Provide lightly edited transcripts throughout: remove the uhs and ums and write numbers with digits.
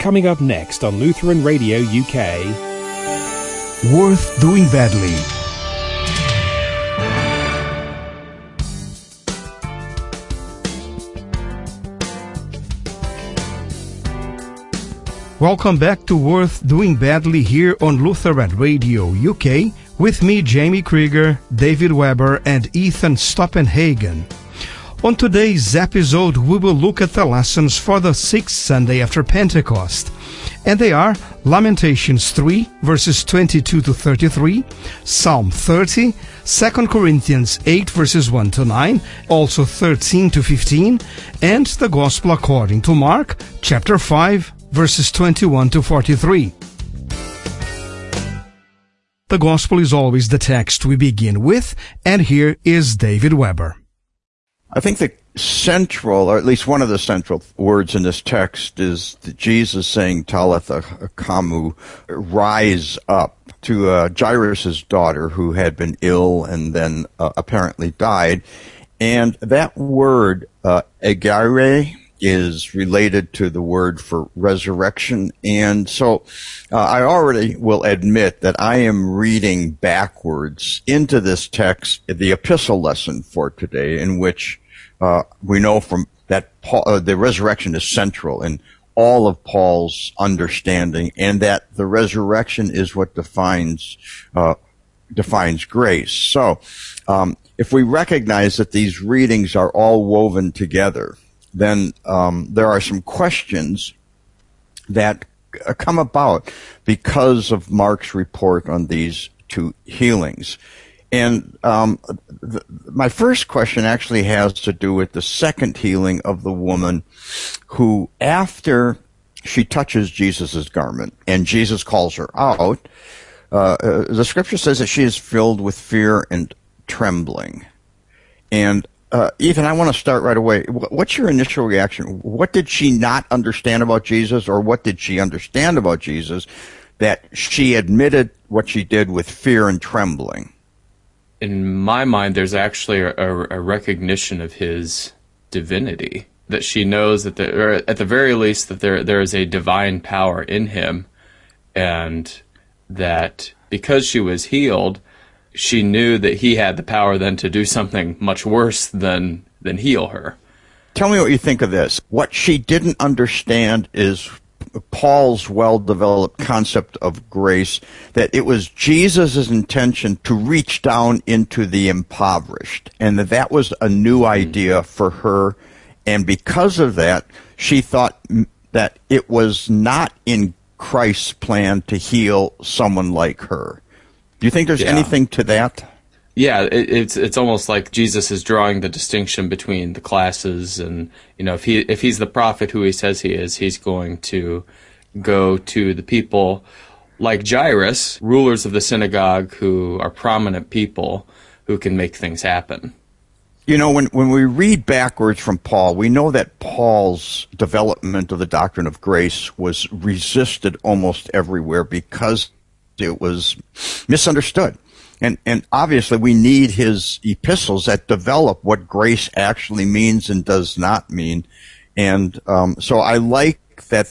Coming up next on Lutheran Radio UK. Worth Doing Badly. Welcome back to Worth Doing Badly here on Lutheran Radio UK with me, Jamie Krieger, David Weber, and Ethan Stoppenhagen. On today's episode, we will look at the lessons for the sixth Sunday after Pentecost. And they are Lamentations 3, verses 22 to 33, Psalm 30, 2 Corinthians 8, verses 1 to 9, also 13 to 15, and the Gospel according to Mark, chapter 5, verses 21 to 43. The Gospel is always the text we begin with, and here is David Weber. I think the central, or at least one of the central words in this text is Jesus saying, Talitha Kamu, rise up, to Jairus' daughter who had been ill and then apparently died. And that word, egare, is related to the word for resurrection. And so I already will admit that I am reading backwards into this text, the epistle lesson for today, in which we know from that the resurrection is central in all of Paul's understanding, and that the resurrection is what defines grace. So, if we recognize that these readings are all woven together, then there are some questions that come about because of Mark's report on these two healings. And my first question actually has to do with the second healing of the woman who, after she touches Jesus' garment and Jesus calls her out, the scripture says that she is filled with fear and trembling. And Ethan, I want to start right away. What's your initial reaction? What did she not understand about Jesus, or what did she understand about Jesus that she admitted what she did with fear and trembling? In my mind, there's actually a recognition of his divinity, that she knows that, or at the very least, that there is a divine power in him, and that because she was healed, she knew that he had the power then to do something much worse than heal her. Tell me what you think of this. What she didn't understand is Paul's well-developed concept of grace, that it was Jesus' intention to reach down into the impoverished, and that was a new idea for her, and because of that, she thought that it was not in Christ's plan to heal someone like her. Do you think there's anything to that? Yeah, it's almost like Jesus is drawing the distinction between the classes, and if he's the prophet who he says he is, he's going to go to the people like Jairus, rulers of the synagogue, who are prominent people who can make things happen. When we read backwards from Paul, we know that Paul's development of the doctrine of grace was resisted almost everywhere because it was misunderstood. And obviously we need his epistles that develop what grace actually means and does not mean. And so I like that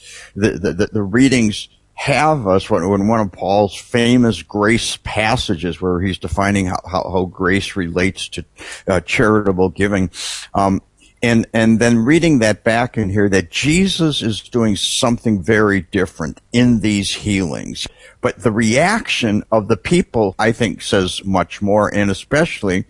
the readings have us when one of Paul's famous grace passages where he's defining how grace relates to charitable giving. And then reading that back in here, that Jesus is doing something very different in these healings. But the reaction of the people, I think, says much more, and especially,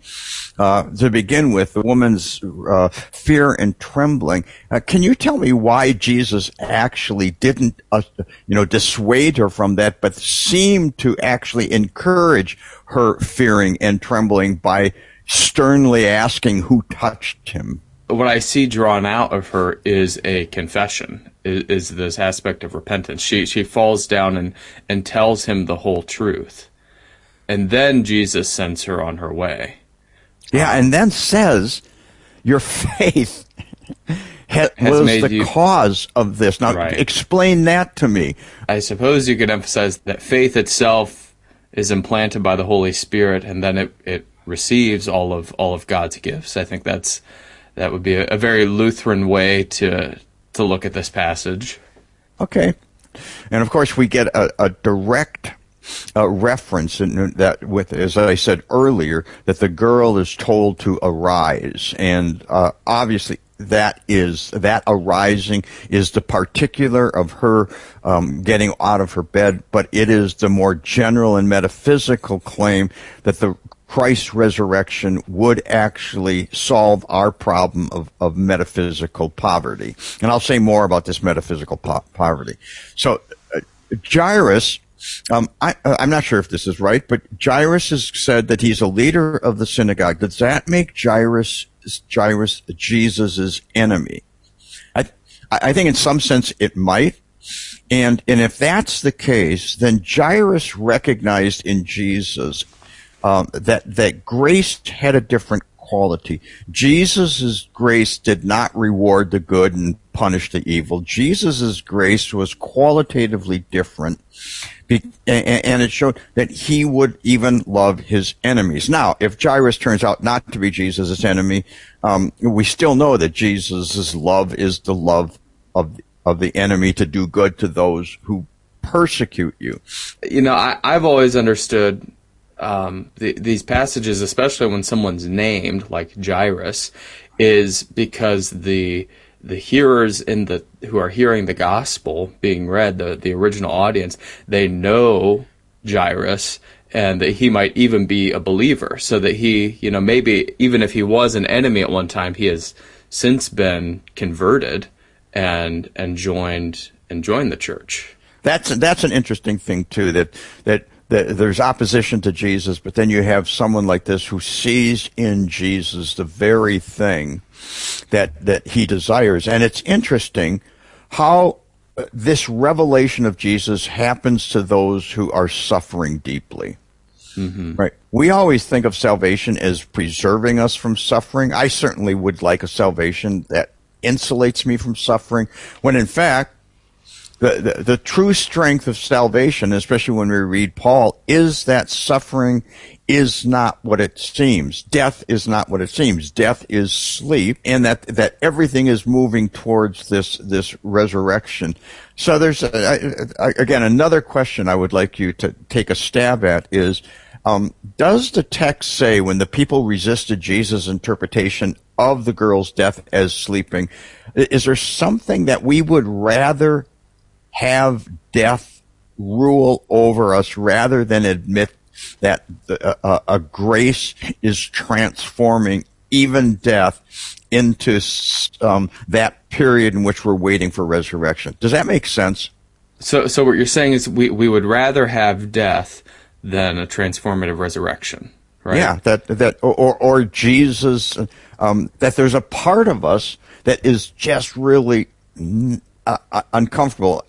to begin with, the woman's fear and trembling. Can you tell me why Jesus actually didn't, dissuade her from that, but seemed to actually encourage her fearing and trembling by sternly asking who touched him? What I see drawn out of her is a confession, is this aspect of repentance. She falls down and tells him the whole truth. And then Jesus sends her on her way. Yeah, and then says, your faith was the cause of this. Now, explain that to me. I suppose you could emphasize that faith itself is implanted by the Holy Spirit, and then it receives all of God's gifts. I think that would be a very Lutheran way to look at this passage. Okay. And of course, we get a direct reference in that, with, as I said earlier, that the girl is told to arise, and obviously that arising is the particular of her getting out of her bed, but it is the more general and metaphysical claim that the Christ's resurrection would actually solve our problem of metaphysical poverty. And I'll say more about this metaphysical poverty. So Jairus, I'm not sure if this is right, but Jairus has said that he's a leader of the synagogue. Does that make Jairus Jesus' enemy? I think in some sense it might. And if that's the case, then Jairus recognized in Jesus that grace had a different quality. Jesus' grace did not reward the good and punish the evil. Jesus' grace was qualitatively different, and it showed that he would even love his enemies. Now, if Jairus turns out not to be Jesus' enemy, we still know that Jesus' love is the love of the enemy, to do good to those who persecute you. You know, I've always understood these passages, especially when someone's named, like Jairus, is because the hearers who are hearing the gospel being read, the original audience, they know Jairus, and that he might even be a believer, so that he, you know, maybe even if he was an enemy at one time, he has since been converted and joined the church. That's an interesting thing too, that there's opposition to Jesus, but then you have someone like this who sees in Jesus the very thing that he desires. And it's interesting how this revelation of Jesus happens to those who are suffering deeply. Mm-hmm. Right? We always think of salvation as preserving us from suffering. I certainly would like a salvation that insulates me from suffering, when in fact, the true strength of salvation, especially when we read Paul, is that suffering is not what it seems. Death is not what it seems. Death is sleep, and that everything is moving towards this resurrection. So there's again another question I would like you to take a stab at is, does the text say when the people resisted Jesus' interpretation of the girl's death as sleeping, is there something that we would rather have death rule over us rather than admit that a grace is transforming even death into that period in which we're waiting for resurrection? Does that make sense? So what you're saying is we would rather have death than a transformative resurrection, right? Yeah, or Jesus, that there's a part of us that is just really uncomfortable,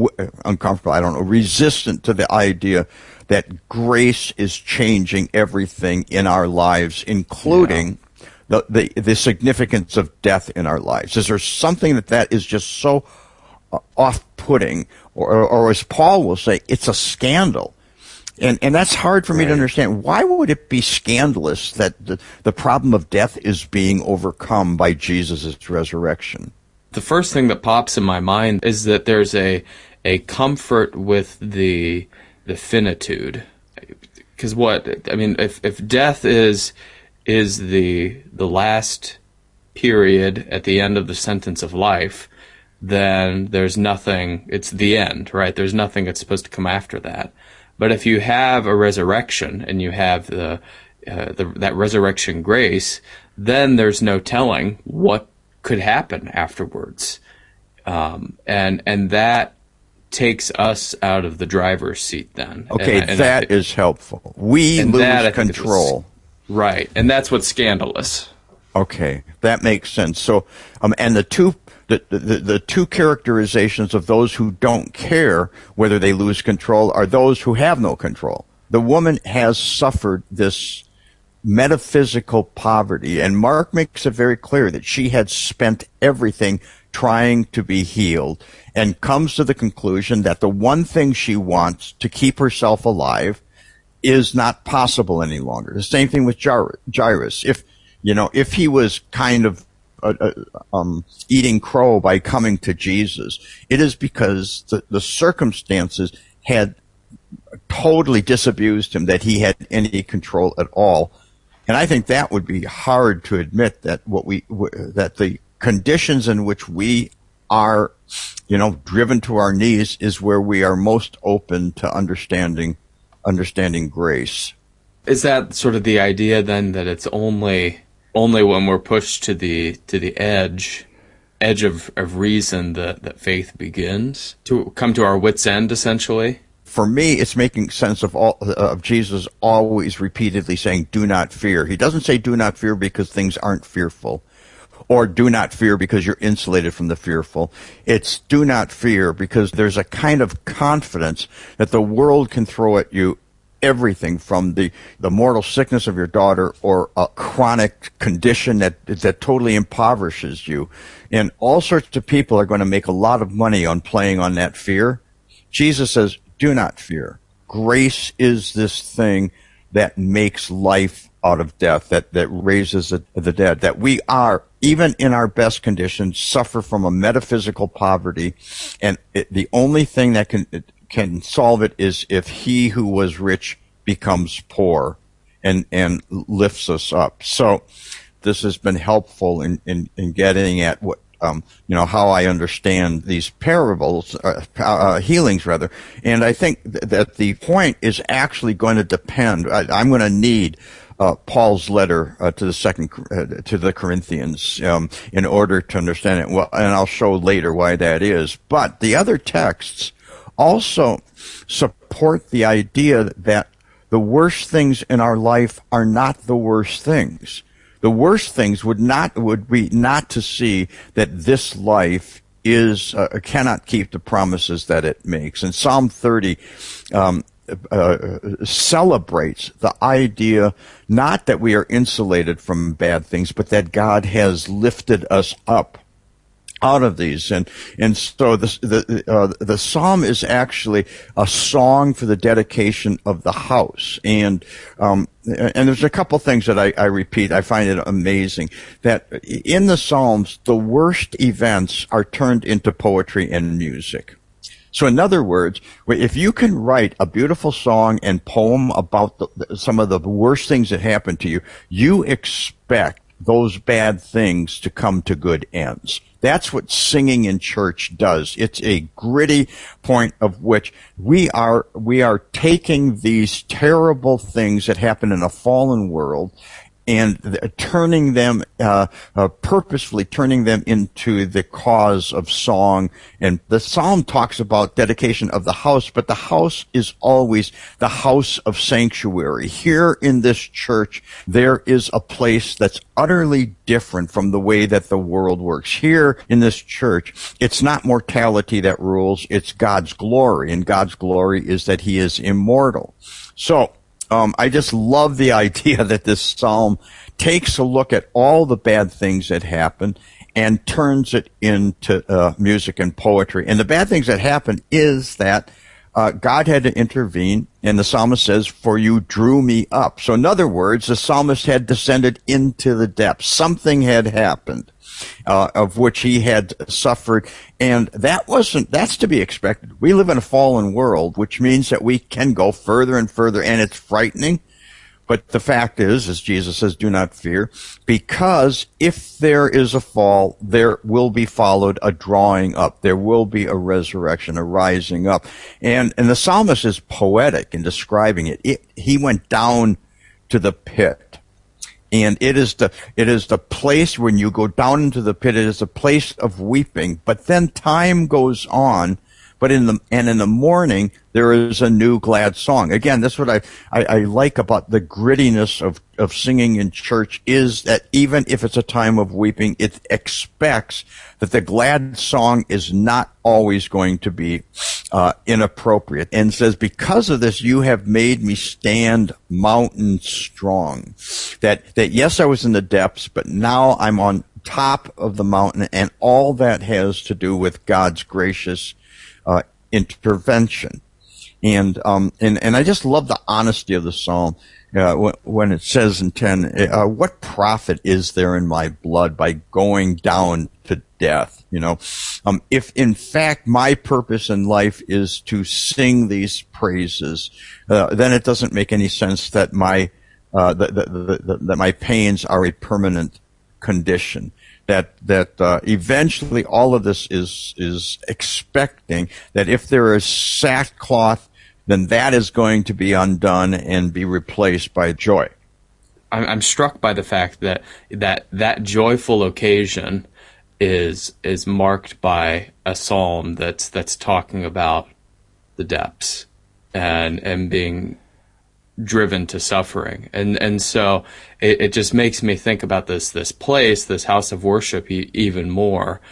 I don't know, resistant to the idea that grace is changing everything in our lives, including the significance of death in our lives. Is there something that is just so off-putting, or as Paul will say, it's a scandal? And that's hard for me to understand. Why would it be scandalous that the problem of death is being overcome by Jesus' resurrection? The first thing that pops in my mind is that there's a comfort with the finitude. Because if death is the last period at the end of the sentence of life, then there's nothing, it's the end, right? There's nothing that's supposed to come after that. But if you have a resurrection and you have that resurrection grace, then there's no telling what could happen afterwards, and that takes us out of the driver's seat. Then, okay, that is helpful. We lose control, right? And that's what's scandalous. Okay, that makes sense. So, and the two characterizations of those who don't care whether they lose control are those who have no control. The woman has suffered this metaphysical poverty, and Mark makes it very clear that she had spent everything trying to be healed, and comes to the conclusion that the one thing she wants to keep herself alive is not possible any longer. The same thing with Jairus. If he was kind of eating crow by coming to Jesus. It is because the circumstances had totally disabused him that he had any control at all. And I think that would be hard to admit, that that the conditions in which we are, driven to our knees is where we are most open to understanding grace. Is that sort of the idea then, that it's only when we're pushed to the edge of reason that faith begins to come to our wits' end, essentially? For me, it's making sense of Jesus always repeatedly saying, "Do not fear." He doesn't say, "Do not fear," because things aren't fearful, or "Do not fear," because you're insulated from the fearful. It's "Do not fear," because there's a kind of confidence that the world can throw at you everything from the mortal sickness of your daughter, or a chronic condition that totally impoverishes you. And all sorts of people are going to make a lot of money on playing on that fear. Jesus says, "Do not fear." Grace is this thing that makes life out of death, that raises the dead, that we are, even in our best conditions, suffer from a metaphysical poverty, and the only thing that can solve it is if he who was rich becomes poor and lifts us up. So this has been helpful in getting at what how I understand these parables, healings rather. And I think that the point is actually going to depend. I'm going to need Paul's letter to the Corinthians in order to understand it. Well, and I'll show later why that is. But the other texts also support the idea that the worst things in our life are not the worst things. The worst things would be not to see that this life cannot keep the promises that it makes. And Psalm 30 celebrates the idea not that we are insulated from bad things, but that God has lifted us up out of these. And so the psalm is actually a song for the dedication of the house. And there's a couple things that I repeat. I find it amazing that in the Psalms, the worst events are turned into poetry and music. So in other words, if you can write a beautiful song and poem about some of the worst things that happen to you, you expect those bad things to come to good ends. That's what singing in church does. It's a gritty point of which we are taking these terrible things that happen in a fallen world and turning them, purposefully turning them into the cause of song. And the psalm talks about dedication of the house, but the house is always the house of sanctuary. Here in this church, there is a place that's utterly different from the way that the world works. Here in this church, it's not mortality that rules, it's God's glory, and God's glory is that he is immortal. So, I just love the idea that this psalm takes a look at all the bad things that happen and turns it into music and poetry. And the bad things that happen is that God had to intervene, and the psalmist says, "For you drew me up." So in other words, the psalmist had descended into the depths. Something had happened of which he had suffered, and that's to be expected. We live in a fallen world, which means that we can go further and further, and it's frightening. But the fact is, as Jesus says, do not fear, because if there is a fall, there will be followed a drawing up. There will be a resurrection, a rising up. And the psalmist is poetic in describing it. He went down to the pit. And it is the place when you go down into the pit, it is a place of weeping. But then time goes on, but in the morning there is a new glad song. Again, that's what I like about the grittiness of singing in church, is that even if it's a time of weeping, it expects that the glad song is not always going to be inappropriate, and says, "Because of this, you have made me stand mountain strong." That yes, I was in the depths, but now I'm on top of the mountain, and all that has to do with God's gracious intervention. And I just love the honesty of the psalm. when it says in 10, what profit is there in my blood by going down to death? If in fact my purpose in life is to sing these praises, then it doesn't make any sense that my that my pains are a permanent condition. That eventually all of this is expecting that if there is sackcloth, then that is going to be undone and be replaced by joy. I'm struck by the fact that joyful occasion is marked by a psalm that's talking about the depths and being driven to suffering, and so it just makes me think about this place, this house of worship, even more.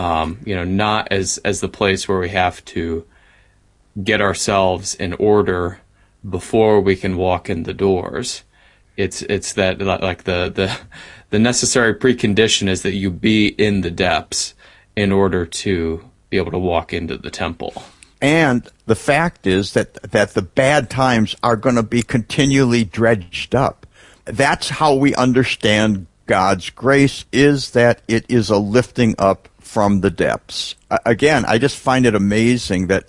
Not as the place where we have to get ourselves in order before we can walk in the doors. It's that, like, the necessary precondition is that you be in the depths in order to be able to walk into the temple. And the fact is that the bad times are going to be continually dredged up. That's how we understand God's grace, is that it is a lifting up from the depths. Again, I just find it amazing that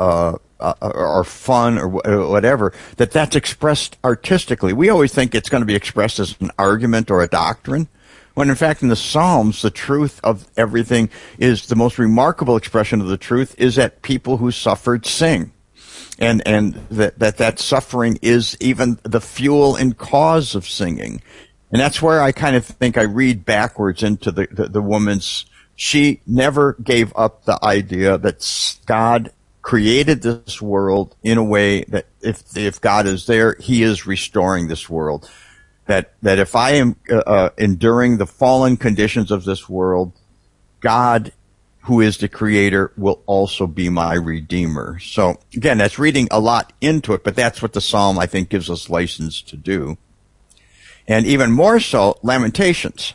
or fun or whatever, that's expressed artistically. We always think it's going to be expressed as an argument or a doctrine, when in fact in the Psalms, the truth of everything is, the most remarkable expression of the truth is that people who suffered sing. And that suffering is even the fuel and cause of singing. And that's where I kind of think I read backwards into the woman's, she never gave up the idea that God created this world in a way that if God is there, he is restoring this world. That if I am enduring the fallen conditions of this world, God, who is the creator, will also be my redeemer. So again, that's reading a lot into it, but that's what the Psalm, I think, gives us license to do. And even more so, Lamentations.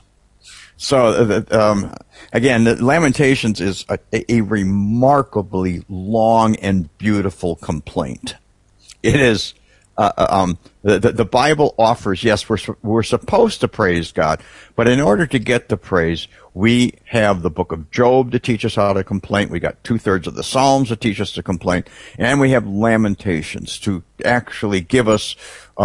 So again, the Lamentations is a remarkably long and beautiful complaint. It is. The Bible offers, yes, we're supposed to praise God, but in order to get the praise, we have the book of Job to teach us how to complain. We got 2/3 of the Psalms to teach us to complain, and we have Lamentations to actually give us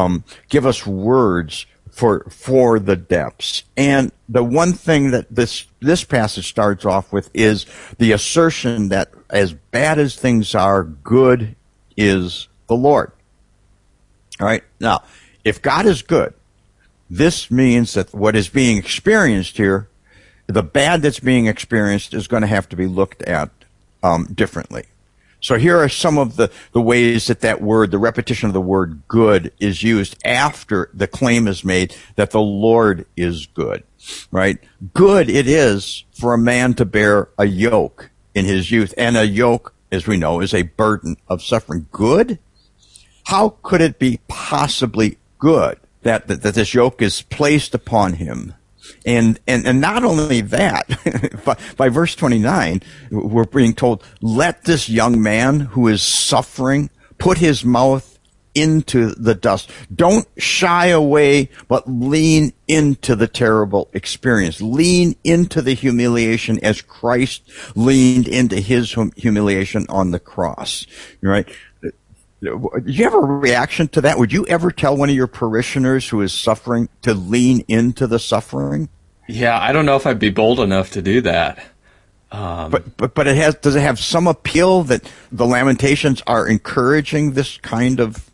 words for the depths. And the one thing that this passage starts off with is the assertion that as bad as things are, good is the Lord. All right. Now, if God is good, this means that what is being experienced here, the bad that's being experienced, is going to have to be looked at differently. So here are some of the ways that word, the repetition of the word good, is used after the claim is made that the Lord is good. Right? Good it is for a man to bear a yoke in his youth, and a yoke, as we know, is a burden of suffering. Good? How could it be possibly good that this yoke is placed upon him? And not only that, by verse 29, we're being told, let this young man who is suffering put his mouth into the dust. Don't shy away, but lean into the terrible experience. Lean into the humiliation as Christ leaned into his humiliation on the cross. Right? Do you have a reaction to that? Would you ever tell one of your parishioners who is suffering to lean into the suffering? Yeah, I don't know if I'd be bold enough to do that. But does it have some appeal that the Lamentations are encouraging this kind of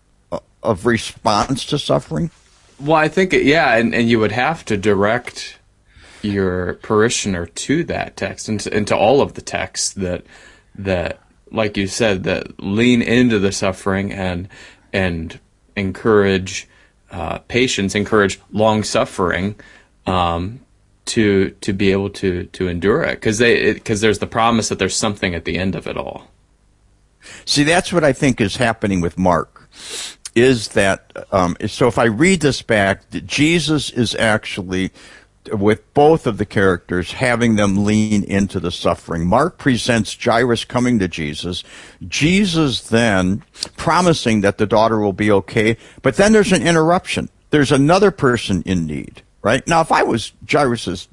response to suffering? Well, I think, and you would have to direct your parishioner to that text and to all of the texts that like you said, that lean into the suffering and encourage patience, encourage long suffering, to be able to endure it, because there's the promise that there's something at the end of it all. See, that's what I think is happening with Mark. Is that so? If I read this back, Jesus is actually with both of the characters, having them lean into the suffering. Mark presents Jairus coming to Jesus, Jesus then promising that the daughter will be okay, but then there's an interruption. There's another person in need, right? Now, if I was Jairus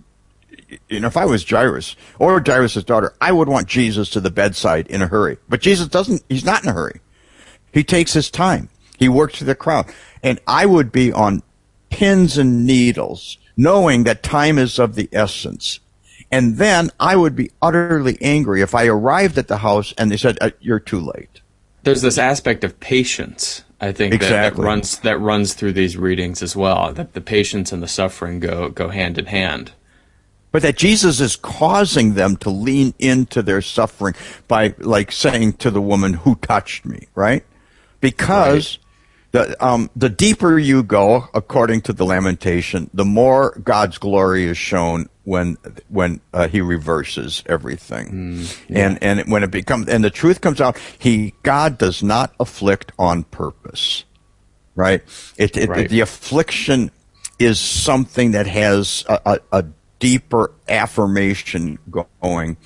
or Jairus' daughter, I would want Jesus to the bedside in a hurry. But Jesus doesn't, he's not in a hurry. He takes his time. He works through the crowd. And I would be on pins and needles, knowing that time is of the essence. And then I would be utterly angry if I arrived at the house and they said, you're too late. There's this aspect of patience, I think, exactly. that runs through these readings as well, that the patience and the suffering go hand in hand. But that Jesus is causing them to lean into their suffering by, like, saying to the woman, who touched me, right? Because the deeper you go, according to the Lamentation, the more God's glory is shown when he reverses everything. And when it becomes, and the truth comes out, God does not afflict on purpose, right? Right. The affliction is something that has a deeper affirmation going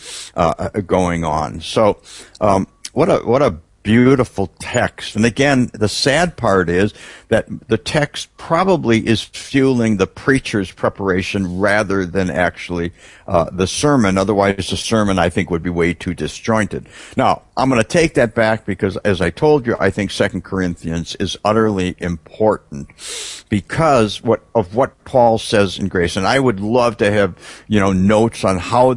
on. So, what a beautiful text. And again, the sad part is that the text probably is fueling the preacher's preparation rather than actually the sermon. Otherwise, the sermon, I think, would be way too disjointed. Now, I'm going to take that back because, as I told you, I think 2 Corinthians is utterly important because of what Paul says in Grace. And I would love to have, notes on how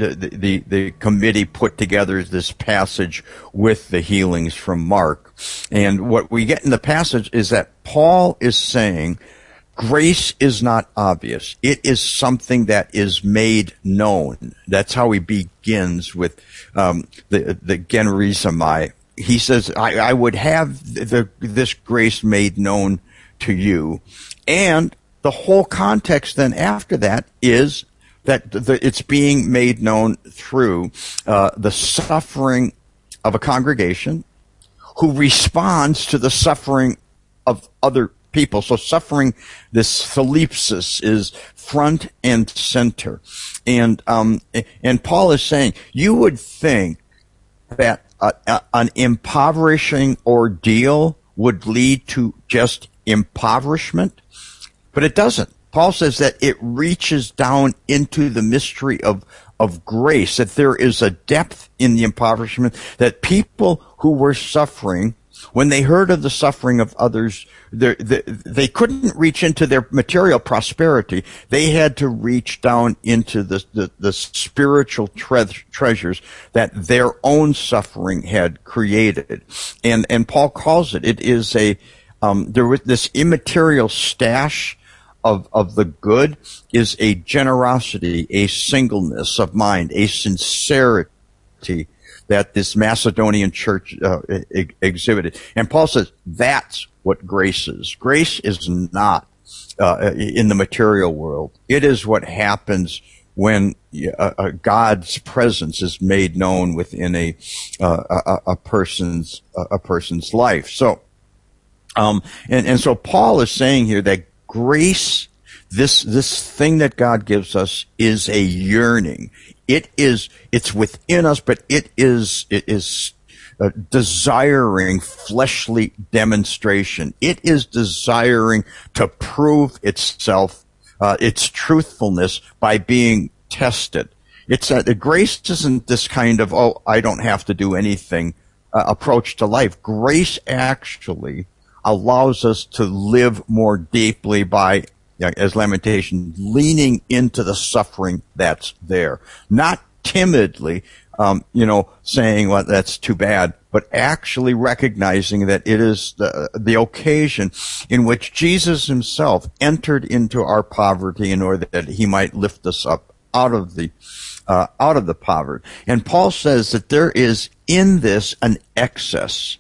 the committee put together this passage with the healings from Mark. And what we get in the passage is that Paul is saying grace is not obvious. It is something that is made known. That's how he begins with the generizomai. He says, I would have this grace made known to you. And the whole context then after that is that it's being made known through the suffering of a congregation who responds to the suffering of other people. So suffering, this thalipsis, is front and center. And Paul is saying, you would think that an impoverishing ordeal would lead to just impoverishment, but it doesn't. Paul says that it reaches down into the mystery of grace, that there is a depth in the impoverishment, that people who were suffering, when they heard of the suffering of others, they couldn't reach into their material prosperity. They had to reach down into the spiritual treasures that their own suffering had created. And Paul calls it is there was this immaterial stash of the good is a generosity, a singleness of mind, a sincerity that this Macedonian church exhibited. And Paul says that's what grace is. Grace is not in the material world. It is what happens when God's presence is made known within a person's life. So, and so Paul is saying here that grace, this thing that God gives us, is a yearning. It's within us, but it is desiring fleshly demonstration. It is desiring to prove itself, its truthfulness by being tested. Grace isn't this kind of, I don't have to do anything approach to life. Grace actually allows us to live more deeply by, as Lamentation, leaning into the suffering that's there. Not timidly, saying, well, that's too bad, but actually recognizing that it is the occasion in which Jesus himself entered into our poverty in order that he might lift us up out of the poverty. And Paul says that there is in this an excess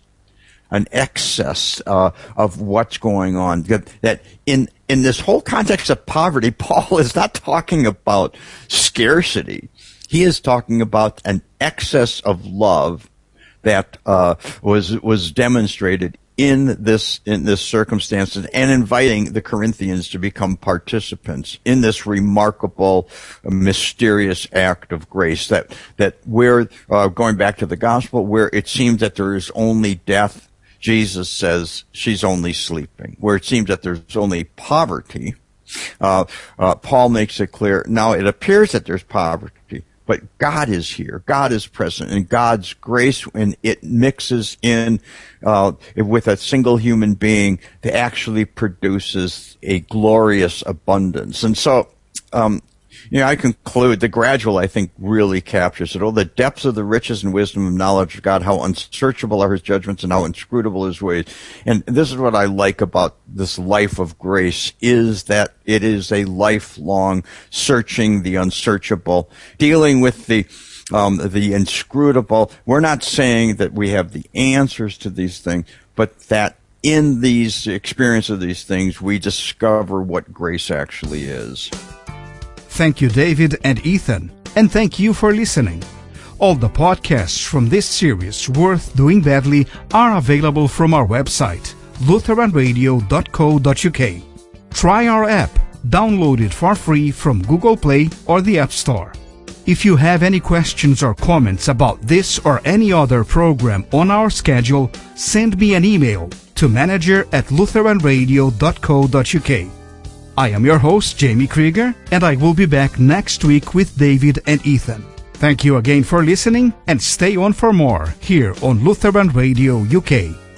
of what's going on. That in this whole context of poverty, Paul is not talking about scarcity. He is talking about an excess of love that was demonstrated in this circumstance and inviting the Corinthians to become participants in this remarkable, mysterious act of grace that where, going back to the gospel, where it seems that there is only death, Jesus says she's only sleeping. Where it seems that there's only poverty, Paul makes it clear, now it appears that there's poverty, but God is here. God is present, and God's grace, when it mixes in with a single human being, it actually produces a glorious abundance. And so, I conclude the gradual, I think, really captures it. Oh, the depths of the riches and wisdom and knowledge of God, how unsearchable are his judgments and how inscrutable his ways. And this is what I like about this life of grace, is that it is a lifelong searching the unsearchable, dealing with the inscrutable. We're not saying that we have the answers to these things, but that in these experience of these things, we discover what grace actually is. Thank you, David and Ethan, and thank you for listening. All the podcasts from this series, Worth Doing Badly, are available from our website, lutheranradio.co.uk. Try our app, download it for free from Google Play or the App Store. If you have any questions or comments about this or any other program on our schedule, send me an email to manager@lutheranradio.co.uk. I am your host, Jamie Krieger, and I will be back next week with David and Ethan. Thank you again for listening, and stay on for more here on Lutheran Radio UK.